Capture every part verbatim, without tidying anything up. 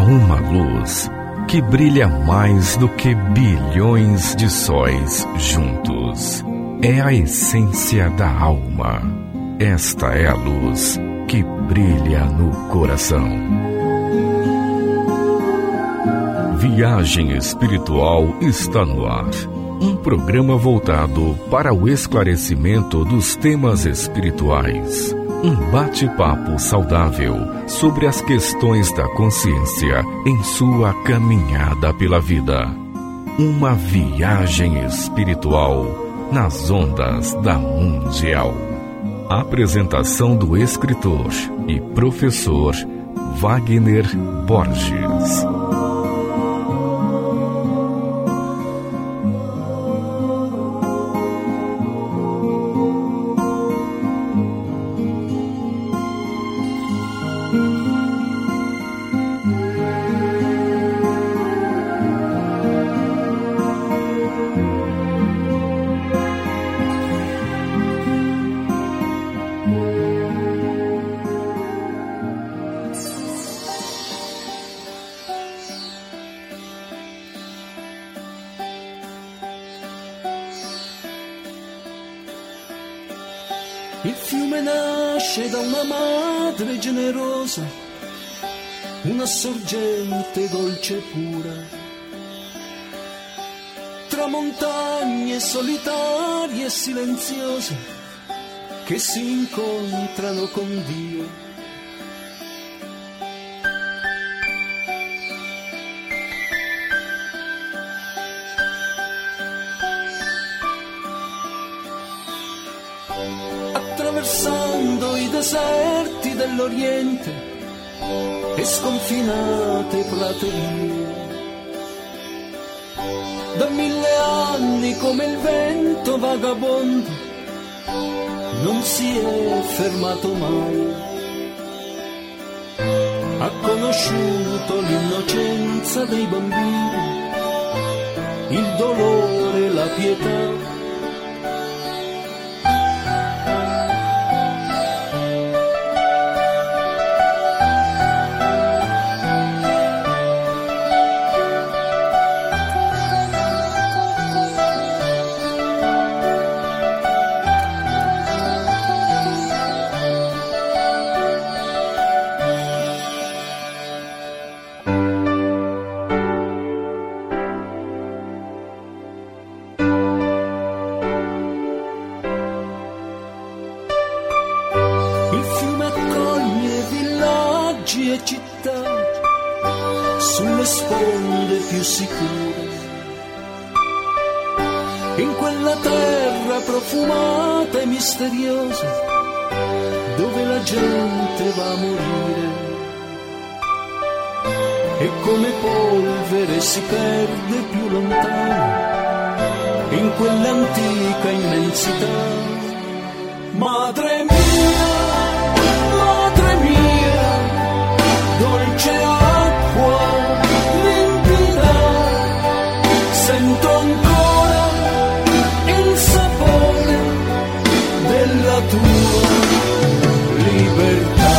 uma luz que brilha mais do que bilhões de sóis juntos. É a essência da alma. Esta é a luz que brilha no coração. Viagem Espiritual está no ar. Um programa voltado para o esclarecimento dos temas espirituais. Um bate-papo saudável sobre as questões da consciência em sua caminhada pela vida. Uma viagem espiritual nas ondas da Mundial. Apresentação do escritor e professor Wagner Borges. Il fiume nasce da una madre generosa, una sorgente dolce e pura, tra montagne solitarie e silenziose che si incontrano con Dio. Attraversando i deserti dell'Oriente e sconfinate praterie, da mille anni come il vento vagabondo non si è fermato mai. Ha conosciuto l'innocenza dei bambini, il dolore, la pietà. In quella terra profumata e misteriosa, dove la gente va a morire e come polvere si perde più lontano in quell'antica immensità. Madre mia, madre mia, dolce acqua limpida, sento ancora il sapore della tua libertà.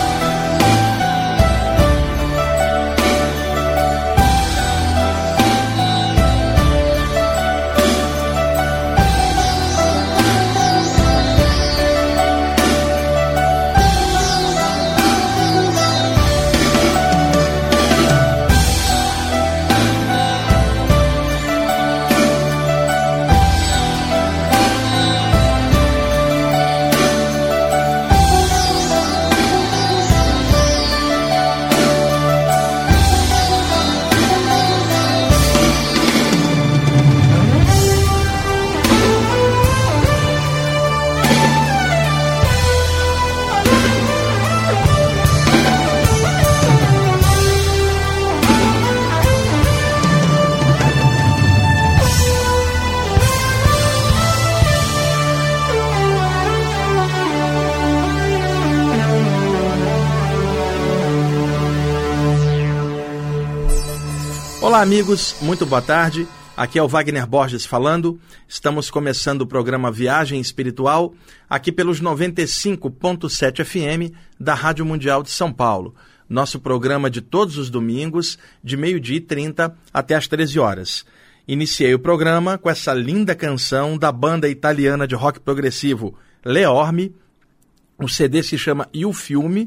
Olá amigos, muito boa tarde, aqui é o Wagner Borges falando, estamos começando o programa Viagem Espiritual, aqui pelos noventa e cinco ponto sete F M da Rádio Mundial de São Paulo. nosso programa de todos os domingos, de meio-dia e trinta até às treze horas. Iniciei o programa com essa linda canção da banda italiana de rock progressivo Le Orme. O C D se chama Il Fiume,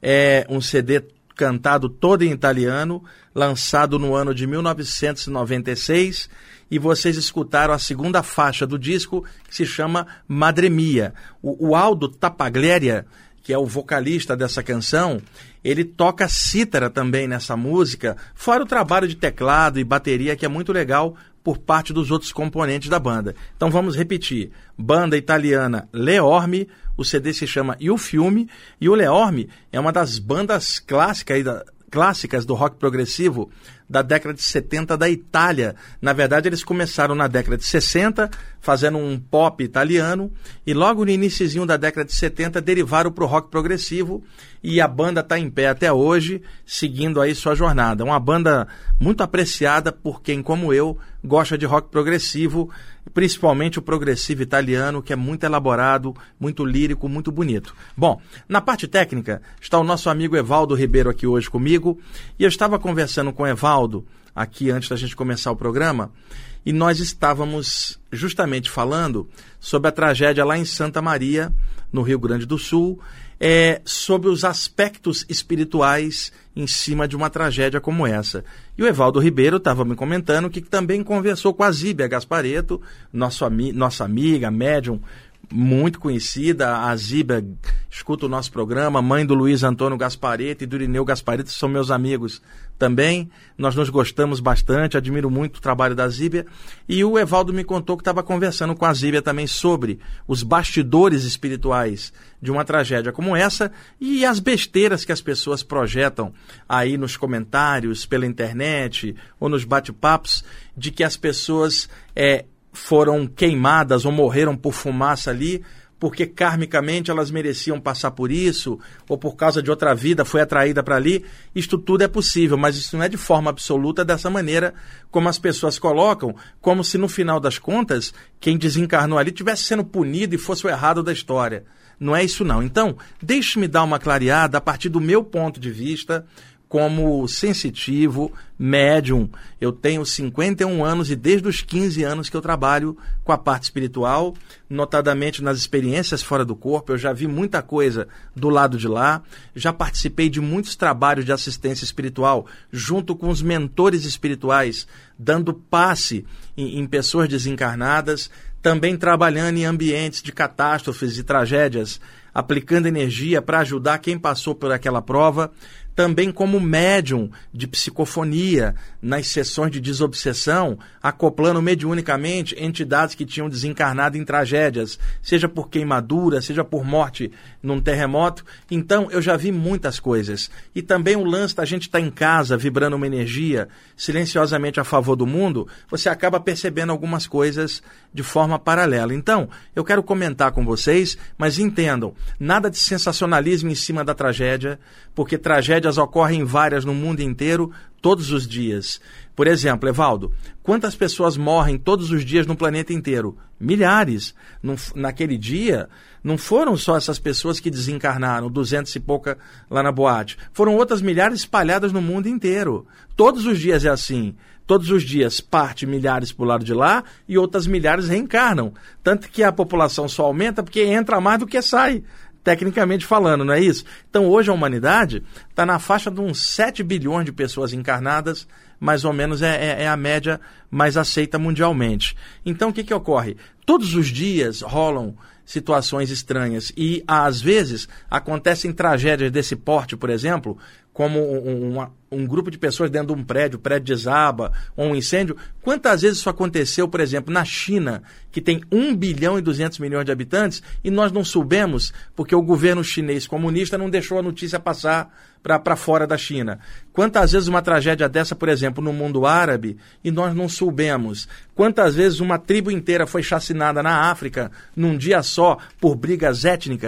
é um C D cantado todo em italiano, lançado no ano de mil novecentos e noventa e seis, e vocês escutaram a segunda faixa do disco, que se chama Madre Mia. O, o Aldo Tapaglieri, que é o vocalista dessa canção, ele toca cítara também nessa música, fora o trabalho de teclado e bateria, que é muito legal por parte dos outros componentes da banda. Então vamos repetir. Banda italiana Le Orme, o C D se chama Il Fiume, e o Le Orme é uma das bandas clássicas, clássicas do rock progressivo da década de setenta da Itália. Na verdade, eles começaram na década de sessenta, fazendo um pop italiano, e logo no iniciozinho da década de setenta derivaram para o rock progressivo, e a banda está em pé até hoje, seguindo aí sua jornada. Uma banda muito apreciada por quem, como eu, gosta de rock progressivo, principalmente o progressivo italiano, que é muito elaborado, muito lírico, muito bonito. Bom, na parte técnica está o nosso amigo Evaldo Ribeiro aqui hoje comigo, e eu estava conversando com o Evaldo aqui antes da gente começar o programa, e nós estávamos justamente falando sobre a tragédia lá em Santa Maria, no Rio Grande do Sul, é, sobre os aspectos espirituais em cima de uma tragédia como essa. E o Evaldo Ribeiro estava me comentando que também conversou com a Zíbia Gasparetto, nosso ami- nossa amiga, médium, muito conhecida. A Zíbia escuta o nosso programa, mãe do Luiz Antônio Gasparetto e do Irineu Gasparetto, são meus amigos também. Nós nos gostamos bastante, admiro muito o trabalho da Zíbia. E o Evaldo me contou que estava conversando com a Zíbia também sobre os bastidores espirituais de uma tragédia como essa e as besteiras que as pessoas projetam aí nos comentários, pela internet ou nos bate-papos, de que as pessoas é, foram queimadas ou morreram por fumaça ali, porque karmicamente elas mereciam passar por isso, ou por causa de outra vida foi atraída para ali. Isto tudo é possível, mas isso não é de forma absoluta dessa maneira como as pessoas colocam, como se no final das contas, quem desencarnou ali estivesse sendo punido e fosse o errado da história. Não é isso não. Então, deixe-me dar uma clareada a partir do meu ponto de vista, como sensitivo, médium. Eu tenho cinquenta e um anos e desde os quinze anos que eu trabalho com a parte espiritual, notadamente nas experiências fora do corpo. Eu já vi muita coisa do lado de lá, já participei de muitos trabalhos de assistência espiritual junto com os mentores espirituais, dando passe em, em pessoas desencarnadas, também trabalhando em ambientes de catástrofes e tragédias, aplicando energia para ajudar quem passou por aquela prova, também como médium de psicofonia nas sessões de desobsessão, acoplando mediunicamente entidades que tinham desencarnado em tragédias, seja por queimadura, seja por morte num terremoto. Então, eu já vi muitas coisas. E também o lance da gente estar em casa, vibrando uma energia silenciosamente a favor do mundo, você acaba percebendo algumas coisas de forma paralela. Então, eu quero comentar com vocês, mas entendam, nada de sensacionalismo em cima da tragédia, porque tragédias ocorrem várias no mundo inteiro, todos os dias. Por exemplo, Evaldo, quantas pessoas morrem todos os dias no planeta inteiro? Milhares. Num, naquele dia, não foram só essas pessoas que desencarnaram, duzentos e pouca lá na boate. Foram outras milhares espalhadas no mundo inteiro. Todos os dias é assim. Todos os dias parte milhares para o lado de lá e outras milhares reencarnam. Tanto que a população só aumenta porque entra mais do que sai, tecnicamente falando, não é isso? Então hoje a humanidade está na faixa de uns sete bilhões de pessoas encarnadas, mais ou menos é, é, é a média mais aceita mundialmente. Então o que, que ocorre? Todos os dias rolam situações estranhas e às vezes acontecem tragédias desse porte, por exemplo, como um, uma, um grupo de pessoas dentro de um prédio, o prédio desaba, ou um incêndio. Quantas vezes isso aconteceu, por exemplo, na China, que tem um bilhão e duzentos milhões de habitantes, e nós não soubemos porque o governo chinês comunista não deixou a notícia passar para fora da China. Quantas vezes uma tragédia dessa, por exemplo, no mundo árabe, e nós não soubemos? Quantas vezes uma tribo inteira foi chacinada na África, num dia só, por brigas étnicas?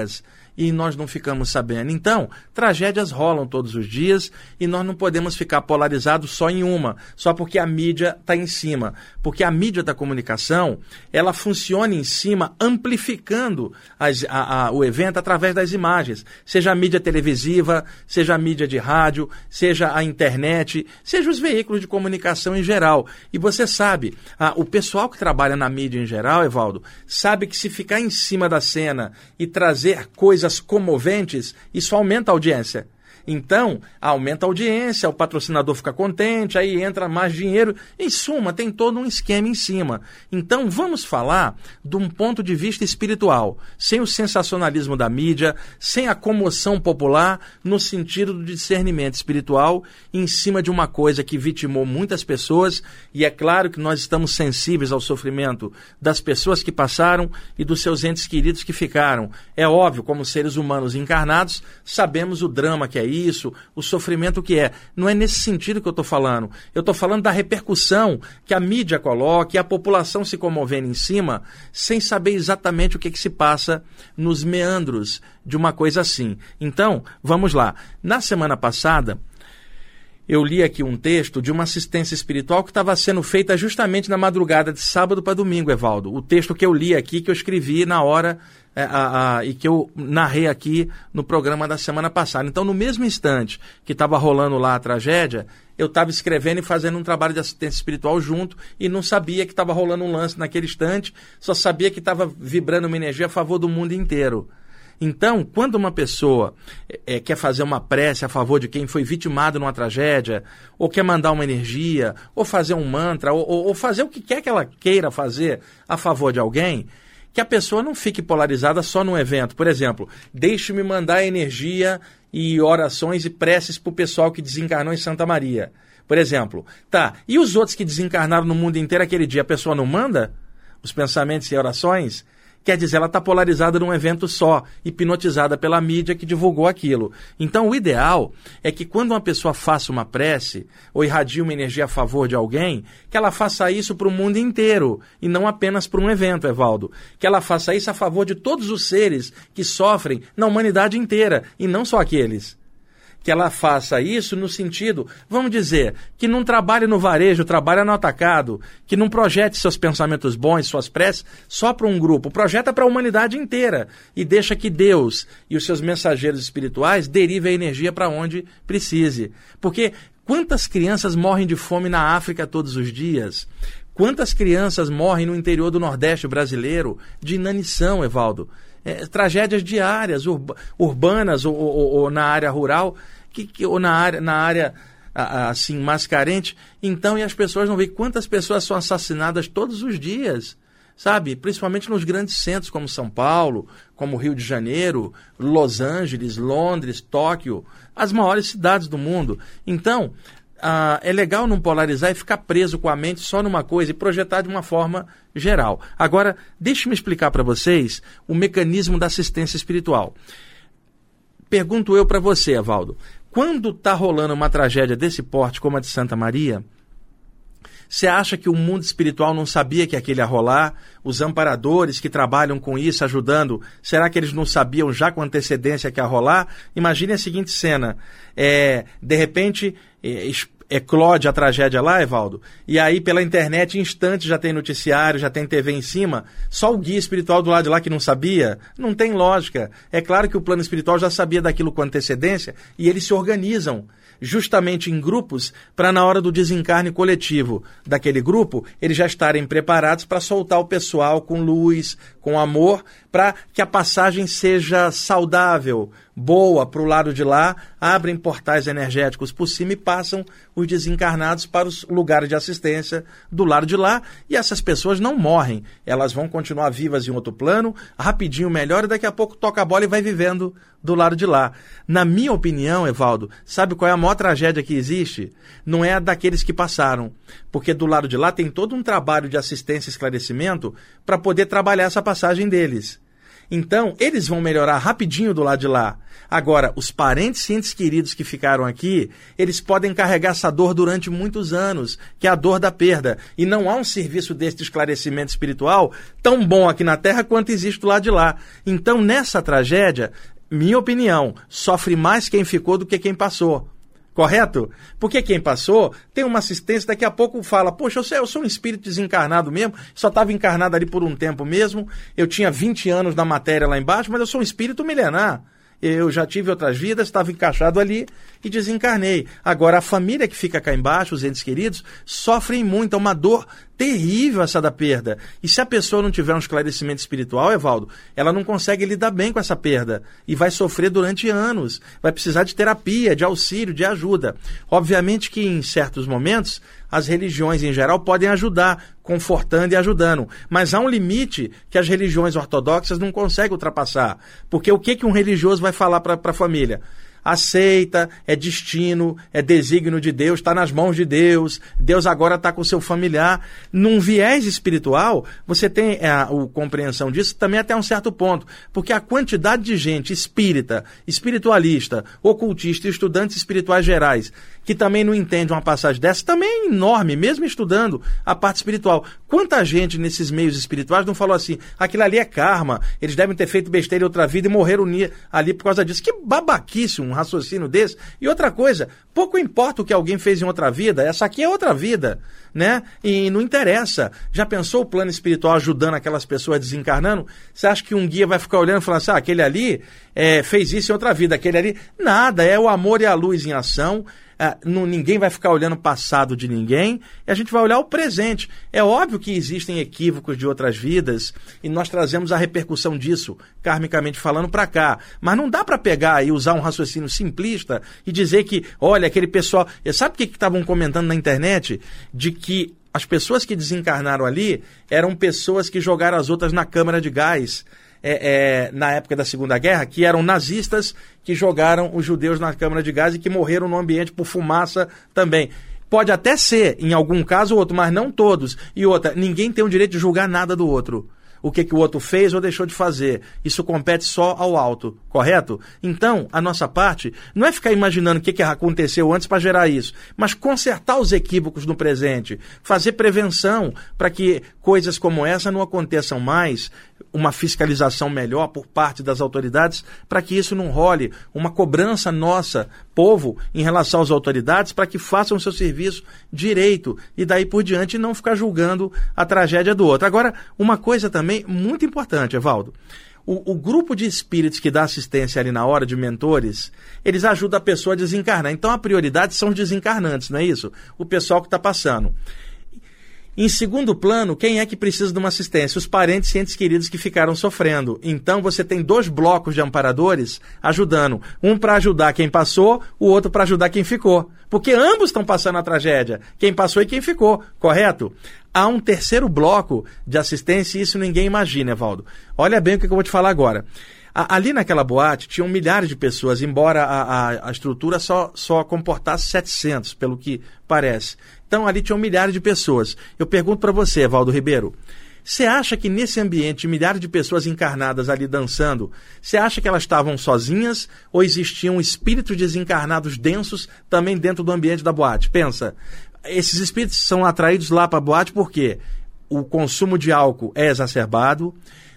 e nós não ficamos sabendo. Então, tragédias rolam todos os dias e nós não podemos ficar polarizados só em uma, só porque a mídia está em cima. Porque a mídia da comunicação, ela funciona em cima amplificando as, a, a, o evento através das imagens. Seja a mídia televisiva, seja a mídia de rádio, seja a internet, seja os veículos de comunicação em geral. E você sabe, a, o pessoal que trabalha na mídia em geral, Evaldo, sabe que se ficar em cima da cena e trazer coisas comoventes, isso aumenta a audiência. Então, aumenta a audiência, o patrocinador fica contente, aí entra mais dinheiro. Em suma, tem todo um esquema em cima. Então, vamos falar de um ponto de vista espiritual, sem o sensacionalismo da mídia, sem a comoção popular, no sentido do discernimento espiritual, em cima de uma coisa que vitimou muitas pessoas, e é claro que nós estamos sensíveis ao sofrimento das pessoas que passaram e dos seus entes queridos que ficaram. É óbvio, como seres humanos encarnados, sabemos o drama que é isso, o sofrimento que é. Não é nesse sentido que eu estou falando. Eu estou falando da repercussão que a mídia coloca e a população se comovendo em cima, sem saber exatamente o que, que se passa nos meandros de uma coisa assim. Então, vamos lá. Na semana passada, eu li aqui um texto de uma assistência espiritual que estava sendo feita justamente na madrugada de sábado para domingo, Evaldo. O texto que eu li aqui, que eu escrevi na hora é, a, a, e que eu narrei aqui no programa da semana passada. Então, no mesmo instante que estava rolando lá a tragédia, eu estava escrevendo e fazendo um trabalho de assistência espiritual junto e não sabia que estava rolando um lance naquele instante, só sabia que estava vibrando uma energia a favor do mundo inteiro. Então, quando uma pessoa é, quer fazer uma prece a favor de quem foi vitimado numa tragédia, ou quer mandar uma energia, ou fazer um mantra, ou, ou, ou fazer o que quer que ela queira fazer a favor de alguém, que a pessoa não fique polarizada só num evento. Por exemplo, deixe-me mandar energia e orações e preces para o pessoal que desencarnou em Santa Maria. Por exemplo, tá, e os outros que desencarnaram no mundo inteiro aquele dia, a pessoa não manda os pensamentos e orações? Quer dizer, ela está polarizada num evento só, hipnotizada pela mídia que divulgou aquilo. Então, o ideal é que quando uma pessoa faça uma prece ou irradie uma energia a favor de alguém, que ela faça isso para o mundo inteiro e não apenas para um evento, Evaldo. Que ela faça isso a favor de todos os seres que sofrem na humanidade inteira e não só aqueles. Que ela faça isso no sentido, vamos dizer, que não trabalhe no varejo, trabalhe no atacado, que não projete seus pensamentos bons, suas preces, só para um grupo, projeta para a humanidade inteira e deixa que Deus e os seus mensageiros espirituais derivem a energia para onde precise. Porque quantas crianças morrem de fome na África todos os dias? Quantas crianças morrem no interior do Nordeste brasileiro de inanição, Evaldo? É, tragédias diárias, urba, urbanas ou, ou, ou na área rural, que, que, ou na área, na área assim, mais carente. Então, e as pessoas não veem quantas pessoas são assassinadas todos os dias, sabe? Principalmente nos grandes centros como São Paulo, como Rio de Janeiro, Los Angeles, Londres, Tóquio, as maiores cidades do mundo. Então, ah, é legal não polarizar e ficar preso com a mente só numa coisa e projetar de uma forma geral. Agora, deixe-me explicar para vocês o mecanismo da assistência espiritual. Pergunto eu para você, Evaldo, quando está rolando uma tragédia desse porte como a de Santa Maria, você acha que o mundo espiritual não sabia que aquele ia rolar? Os amparadores que trabalham com isso, ajudando, será que eles não sabiam já com antecedência que ia rolar? Imagine a seguinte cena, é, de repente é, eclode a tragédia lá, Evaldo, e aí pela internet em instantes já tem noticiário, já tem T V em cima, só o guia espiritual do lado de lá que não sabia? Não tem lógica. É claro que o plano espiritual já sabia daquilo com antecedência e eles se organizam justamente em grupos, para na hora do desencarne coletivo daquele grupo, eles já estarem preparados para soltar o pessoal com luz, com amor, para que a passagem seja saudável, boa para o lado de lá, abrem portais energéticos por cima e passam os desencarnados para os lugares de assistência do lado de lá, e essas pessoas não morrem, elas vão continuar vivas em outro plano, rapidinho melhor, e daqui a pouco toca a bola e vai vivendo do lado de lá. Na minha opinião, Evaldo, sabe qual é a maior tragédia que existe? Não é a daqueles que passaram, porque do lado de lá tem todo um trabalho de assistência e esclarecimento para poder trabalhar essa passagem deles. Então, eles vão melhorar rapidinho do lado de lá. Agora, os parentes e entes queridos que ficaram aqui, eles podem carregar essa dor durante muitos anos, que é a dor da perda. E não há um serviço desse de esclarecimento espiritual tão bom aqui na Terra quanto existe do lado de lá. Então, nessa tragédia, minha opinião, sofre mais quem ficou do que quem passou. Correto? Porque quem passou tem uma assistência, daqui a pouco fala, poxa, eu sou, eu sou um espírito desencarnado mesmo, só estava encarnado ali por um tempo mesmo, eu tinha vinte anos na matéria lá embaixo, mas eu sou um espírito milenar. Eu já tive outras vidas, estava encaixado ali e desencarnei. Agora, a família que fica cá embaixo, os entes queridos, sofrem muito, é uma dor terrível essa da perda. E se a pessoa não tiver um esclarecimento espiritual, Evaldo, ela não consegue lidar bem com essa perda e vai sofrer durante anos. Vai precisar de terapia, de auxílio, de ajuda. Obviamente que em certos momentos as religiões em geral podem ajudar, confortando e ajudando. Mas há um limite que as religiões ortodoxas não conseguem ultrapassar. Porque o que, que um religioso vai falar para a família? Aceita, é destino, é desígnio de Deus, está nas mãos de Deus, Deus agora está com o seu familiar. Num viés espiritual, você tem a, a compreensão disso também até um certo ponto, porque a quantidade de gente espírita, espiritualista, ocultista e estudantes espirituais gerais, que também não entende uma passagem dessa, também é enorme, mesmo estudando a parte espiritual. Quanta gente nesses meios espirituais não falou assim, aquilo ali é karma, eles devem ter feito besteira em outra vida e morreram ali por causa disso. Que babaquice um raciocínio desse. E outra coisa, pouco importa o que alguém fez em outra vida, essa aqui é outra vida, né? E não interessa. Já pensou o plano espiritual ajudando aquelas pessoas desencarnando? Você acha que um guia vai ficar olhando e falar assim, ah, aquele ali é, fez isso em outra vida, aquele ali... Nada, é o amor e a luz em ação. Ah, não, ninguém vai ficar olhando o passado de ninguém, e a gente vai olhar o presente. É óbvio que existem equívocos de outras vidas, e nós trazemos a repercussão disso, karmicamente falando, para cá. Mas não dá para pegar e usar um raciocínio simplista e dizer que, olha, aquele pessoal... Sabe o que estavam comentando na internet? De que as pessoas que desencarnaram ali eram pessoas que jogaram as outras na câmara de gás. É, é, na época da Segunda Guerra, que eram nazistas que jogaram os judeus na câmara de gás e que morreram no ambiente por fumaça também. Pode até ser, em algum caso ou outro, mas não todos. E outra, ninguém tem o direito de julgar nada do outro. O que, que o outro fez ou deixou de fazer. Isso compete só ao alto, correto? Então, a nossa parte não é ficar imaginando o que, que aconteceu antes para gerar isso, mas consertar os equívocos no presente, fazer prevenção para que coisas como essa não aconteçam mais, uma fiscalização melhor por parte das autoridades, para que isso não role, uma cobrança nossa, povo, em relação às autoridades, para que façam o seu serviço direito e daí por diante não ficar julgando a tragédia do outro. Agora, uma coisa também muito importante, Evaldo, o, o grupo de espíritos que dá assistência ali na hora, de mentores, eles ajudam a pessoa a desencarnar. Então a prioridade são os desencarnantes, não é isso? O pessoal que está passando. Em segundo plano, quem é que precisa de uma assistência? Os parentes e entes queridos que ficaram sofrendo. Então você tem dois blocos de amparadores ajudando. Um para ajudar quem passou, o outro para ajudar quem ficou. Porque ambos estão passando a tragédia. Quem passou e quem ficou, correto? Há um terceiro bloco de assistência e isso ninguém imagina, Evaldo. Olha bem o que eu vou te falar agora. Ali naquela boate tinham milhares de pessoas, embora a, a, a estrutura só, só comportasse setecentos, pelo que parece. Então ali tinham milhares de pessoas. Eu pergunto para você, Evaldo Ribeiro, você acha que nesse ambiente de milhares de pessoas encarnadas ali dançando, você acha que elas estavam sozinhas ou existiam espíritos desencarnados densos também dentro do ambiente da boate? Pensa, esses espíritos são atraídos lá para a boate porque o consumo de álcool é exacerbado,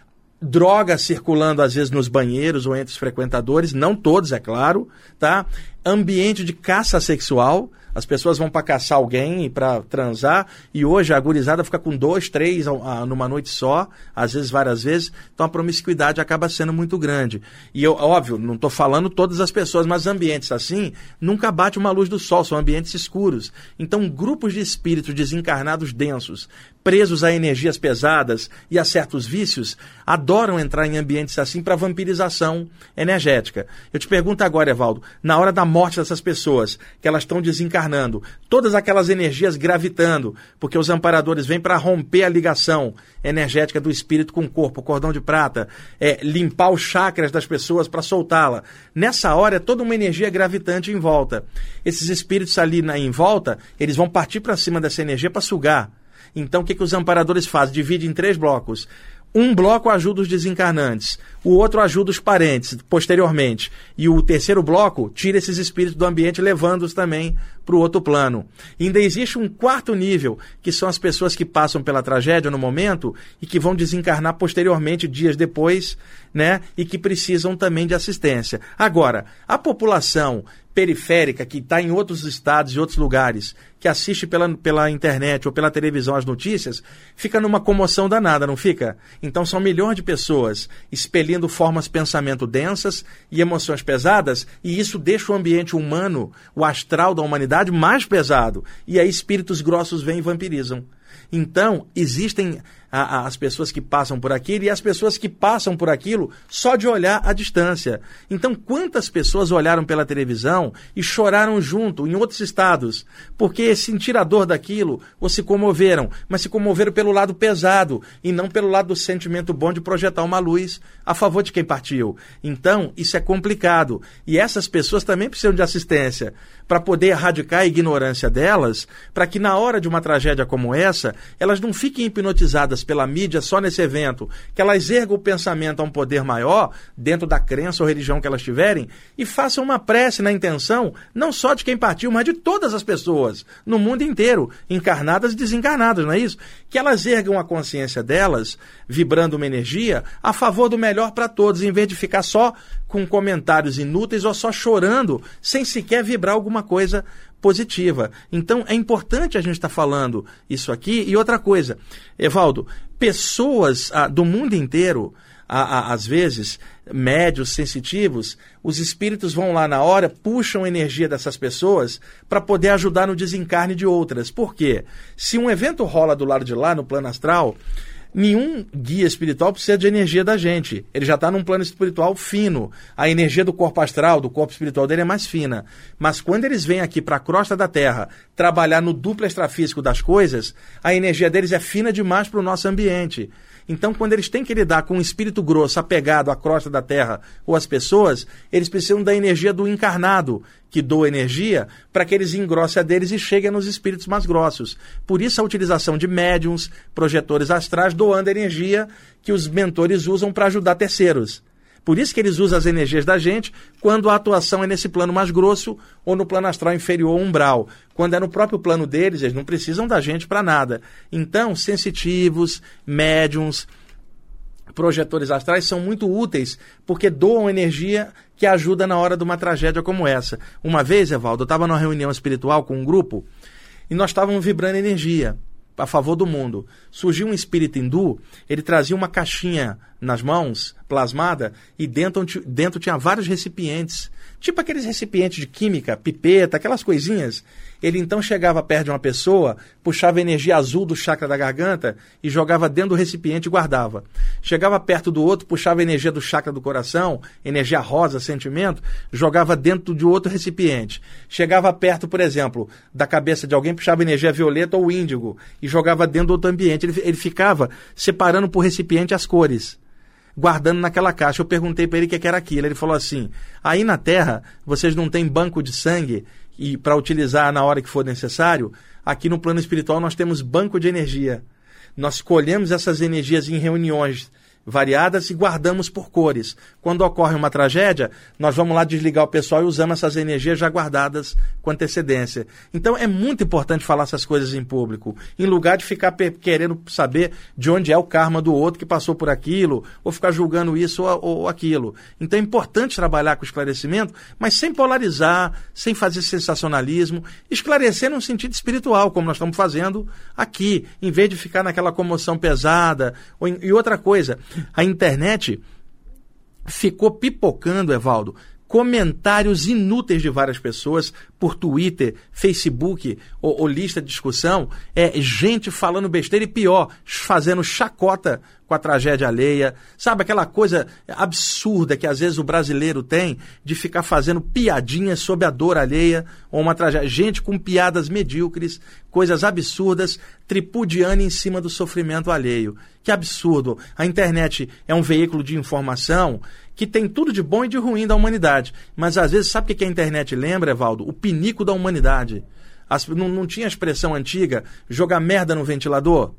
droga circulando às vezes nos banheiros ou entre os frequentadores, não todos, é claro, tá? Ambiente de caça sexual, as pessoas vão para caçar alguém, para transar, e hoje a gurizada fica com dois, três numa noite só, às vezes várias vezes, então a promiscuidade acaba sendo muito grande. E eu, óbvio, não estou falando todas as pessoas, mas ambientes assim, nunca bate uma luz do sol, são ambientes escuros. Então grupos de espíritos desencarnados densos, presos a energias pesadas e a certos vícios, adoram entrar em ambientes assim para vampirização energética. Eu te pergunto agora, Evaldo, na hora da morte dessas pessoas, que elas estão desencarnando, todas aquelas energias gravitando, porque os amparadores vêm para romper a ligação energética do espírito com o corpo, o cordão de prata, é, limpar os chakras das pessoas para soltá-la. Nessa hora é toda uma energia gravitante em volta. Esses espíritos ali na, em volta, eles vão partir para cima dessa energia para sugar. Então o que, que os amparadores fazem? Dividem em três blocos. Um bloco ajuda os desencarnantes, o outro ajuda os parentes, posteriormente. E o terceiro bloco tira esses espíritos do ambiente, levando-os também para o outro plano. E ainda existe um quarto nível, que são as pessoas que passam pela tragédia no momento e que vão desencarnar posteriormente, dias depois, né? E que precisam também de assistência. Agora, a população periférica, que está em outros estados e outros lugares, que assiste pela, pela internet ou pela televisão as notícias, fica numa comoção danada, não fica? Então são milhões de pessoas expelindo formas de pensamento densas e emoções pesadas, e isso deixa o ambiente humano, o astral da humanidade, mais pesado. E aí espíritos grossos vêm e vampirizam. Então, existem a, a, as pessoas que passam por aquilo e as pessoas que passam por aquilo só de olhar à distância. Então, quantas pessoas olharam pela televisão e choraram junto em outros estados, porque sentiram a dor daquilo ou se comoveram, mas se comoveram pelo lado pesado e não pelo lado do sentimento bom de projetar uma luz a favor de quem partiu. Então, isso é complicado. E essas pessoas também precisam de assistência para poder erradicar a ignorância delas, para que na hora de uma tragédia como essa, elas não fiquem hipnotizadas pela mídia só nesse evento, que elas ergam o pensamento a um poder maior, dentro da crença ou religião que elas tiverem, e façam uma prece na intenção, não só de quem partiu, mas de todas as pessoas, no mundo inteiro, encarnadas e desencarnadas, não é isso? Que elas ergam a consciência delas, vibrando uma energia, a favor do melhor para todos, em vez de ficar só com comentários inúteis ou só chorando, sem sequer vibrar alguma coisa positiva. Então, é importante a gente estar falando isso aqui. E outra coisa, Evaldo, pessoas ah, do mundo inteiro, ah, ah, às vezes, médios, sensitivos, os espíritos vão lá na hora, puxam a energia dessas pessoas para poder ajudar no desencarne de outras. Por quê? Se um evento rola do lado de lá, no plano astral, nenhum guia espiritual precisa de energia da gente. Ele já está num plano espiritual fino. A energia do corpo astral, do corpo espiritual dele é mais fina. Mas quando eles vêm aqui para a crosta da Terra trabalhar no duplo extrafísico das coisas, a energia deles é fina demais para o nosso ambiente. Então, quando eles têm que lidar com um espírito grosso apegado à crosta da Terra ou às pessoas, eles precisam da energia do encarnado, que doa energia, para que eles engrossem a deles e cheguem nos espíritos mais grossos. Por isso a utilização de médiums, projetores astrais, doando energia que os mentores usam para ajudar terceiros. Por isso que eles usam as energias da gente quando a atuação é nesse plano mais grosso ou no plano astral inferior ou umbral. Quando é no próprio plano deles, eles não precisam da gente para nada. Então, sensitivos, médiums, projetores astrais são muito úteis porque doam energia que ajuda na hora de uma tragédia como essa. Uma vez, Evaldo, eu estava numa reunião espiritual com um grupo e nós estávamos vibrando energia a favor do mundo. Surgiu um espírito hindu, ele trazia uma caixinha nas mãos, plasmada, e dentro, dentro tinha vários recipientes, tipo aqueles recipientes de química, pipeta, aquelas coisinhas. Ele então chegava perto de uma pessoa, puxava energia azul do chakra da garganta e jogava dentro do recipiente e guardava. Chegava perto do outro, puxava energia do chakra do coração, energia rosa, sentimento, jogava dentro de outro recipiente. Chegava perto, por exemplo, da cabeça de alguém, puxava energia violeta ou índigo e jogava dentro do outro ambiente. Ele, ele ficava separando por recipiente as cores, guardando naquela caixa. Eu perguntei para ele o que era aquilo. Ele falou assim: aí na Terra vocês não têm banco de sangue e para utilizar na hora que for necessário? Aqui no plano espiritual nós temos banco de energia. Nós colhemos essas energias em reuniões variadas e guardamos por cores. Quando ocorre uma tragédia, nós vamos lá desligar o pessoal e usamos essas energias já guardadas com antecedência. Então é muito importante falar essas coisas em público, em lugar de ficar querendo saber de onde é o karma do outro que passou por aquilo, ou ficar julgando isso ou, ou aquilo. Então é importante trabalhar com esclarecimento, mas sem polarizar, sem fazer sensacionalismo, esclarecer num sentido espiritual, como nós estamos fazendo aqui, em vez de ficar naquela comoção pesada. Ou em, e outra coisa, a internet ficou pipocando, Evaldo, comentários inúteis de várias pessoas por Twitter, Facebook ou, ou lista de discussão, é gente falando besteira e pior, fazendo chacota com a tragédia alheia, sabe, aquela coisa absurda que às vezes o brasileiro tem de ficar fazendo piadinhas sobre a dor alheia ou uma tragédia, gente com piadas medíocres, coisas absurdas, tripudiando em cima do sofrimento alheio. Que absurdo! A internet é um veículo de informação que tem tudo de bom e de ruim da humanidade, mas às vezes sabe o que a internet lembra, Evaldo? O pinico da humanidade. As, não, não tinha a expressão antiga, jogar merda no ventilador?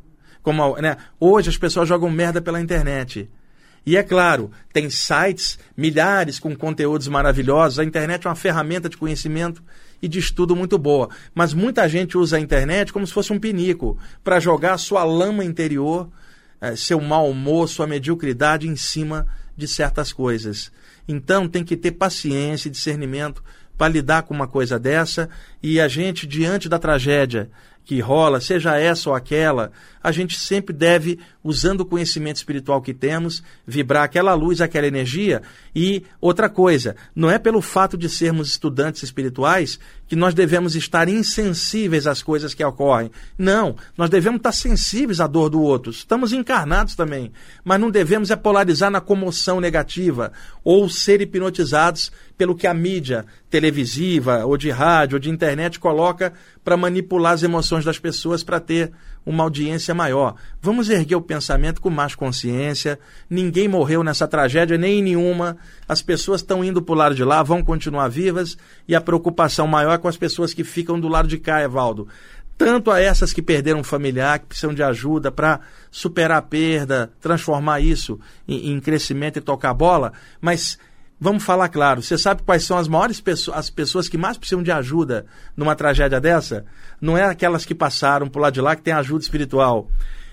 Como, né, hoje as pessoas jogam merda pela internet. E é claro, tem sites, milhares com conteúdos maravilhosos. A internet é uma ferramenta de conhecimento e de estudo muito boa. Mas muita gente usa a internet como se fosse um pinico para jogar a sua lama interior, eh, seu mau humor, sua mediocridade em cima de certas coisas. Então tem que ter paciência e discernimento para lidar com uma coisa dessa. E a gente, diante da tragédia que rola, seja essa ou aquela, a gente sempre deve, usando o conhecimento espiritual que temos, vibrar aquela luz, aquela energia. E outra coisa, não é pelo fato de sermos estudantes espirituais que nós devemos estar insensíveis às coisas que ocorrem. Não, nós devemos estar sensíveis à dor do outro. Estamos encarnados também, mas não devemos é polarizar na comoção negativa ou ser hipnotizados pelo que a mídia televisiva ou de rádio ou de internet coloca para manipular as emoções das pessoas para ter uma audiência maior. Vamos erguer o pensamento com mais consciência. Ninguém morreu nessa tragédia, nem em nenhuma. As pessoas estão indo para o lado de lá, vão continuar vivas, e a preocupação maior é com as pessoas que ficam do lado de cá, Evaldo. Tanto a essas que perderam um familiar, que precisam de ajuda para superar a perda, transformar isso em, em crescimento e tocar a bola, mas vamos falar claro, você sabe quais são as maiores pessoas, as pessoas que mais precisam de ajuda numa tragédia dessa? Não é aquelas que passaram por lá de lá que têm ajuda espiritual.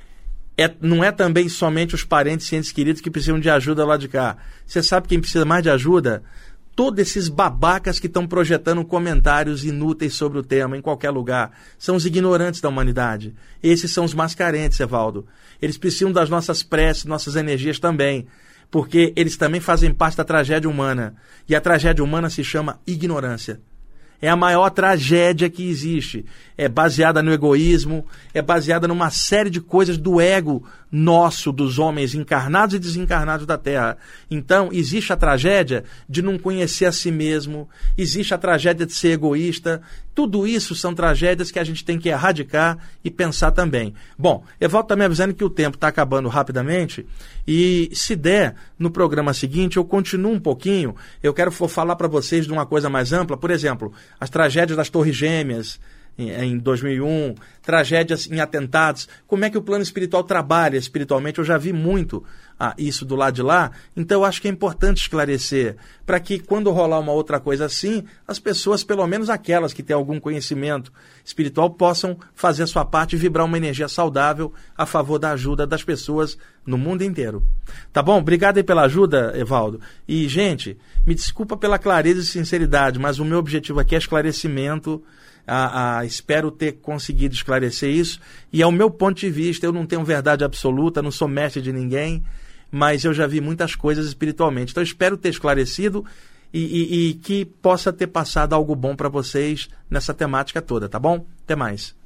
É, não é também somente os parentes e entes queridos que precisam de ajuda lá de cá. Você sabe quem precisa mais de ajuda? Todos esses babacas que estão projetando comentários inúteis sobre o tema em qualquer lugar. São os ignorantes da humanidade. Esses são os mais carentes, Evaldo. Eles precisam das nossas preces, nossas energias também, porque eles também fazem parte da tragédia humana. E a tragédia humana se chama ignorância. É a maior tragédia que existe. É baseada no egoísmo, é baseada numa série de coisas do ego nosso, dos homens encarnados e desencarnados da Terra. Então, existe a tragédia de não conhecer a si mesmo, existe a tragédia de ser egoísta. Tudo isso são tragédias que a gente tem que erradicar e pensar também. Bom, Evaldo está me avisando que o tempo está acabando rapidamente e, se der, no programa seguinte eu continuo um pouquinho. Eu quero falar para vocês de uma coisa mais ampla. Por exemplo, as tragédias das Torres Gêmeas em dois mil e um, tragédias em atentados, como é que o plano espiritual trabalha espiritualmente. Eu já vi muito ah, isso do lado de lá, então eu acho que é importante esclarecer, para que quando rolar uma outra coisa assim, as pessoas, pelo menos aquelas que têm algum conhecimento espiritual, possam fazer a sua parte e vibrar uma energia saudável a favor da ajuda das pessoas no mundo inteiro. Tá bom? Obrigado aí pela ajuda, Evaldo. E, gente, me desculpa pela clareza e sinceridade, mas o meu objetivo aqui é esclarecimento. Ah, ah, espero ter conseguido esclarecer isso, e ao meu ponto de vista, eu não tenho verdade absoluta, não sou mestre de ninguém, mas eu já vi muitas coisas espiritualmente, então eu espero ter esclarecido e, e, e que possa ter passado algo bom para vocês nessa temática toda, tá bom? Até mais.